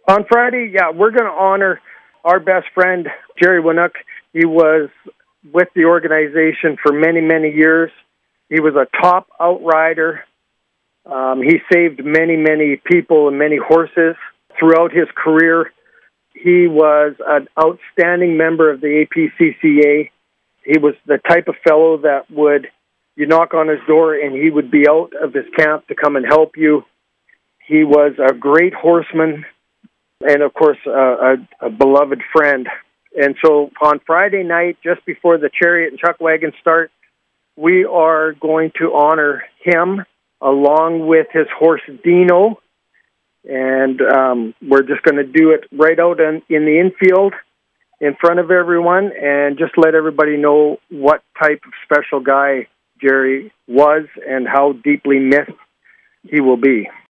On Friday, we're going to honor our best friend, Jerry Winook. He was with the organization for many, many years. He was a top outrider. He saved many, many people and many horses throughout his career. He was an outstanding member of the APCCA. He was the type of fellow that you knock on his door and he would be out of his camp to come and help you. He was a great horseman and, of course, a beloved friend. And so on Friday night, just before the chariot and chuck wagon start, we are going to honor him along with his horse Dino. And we're just going to do it right out in the infield in front of everyone and just let everybody know what type of special guy Jerry was and how deeply missed he will be.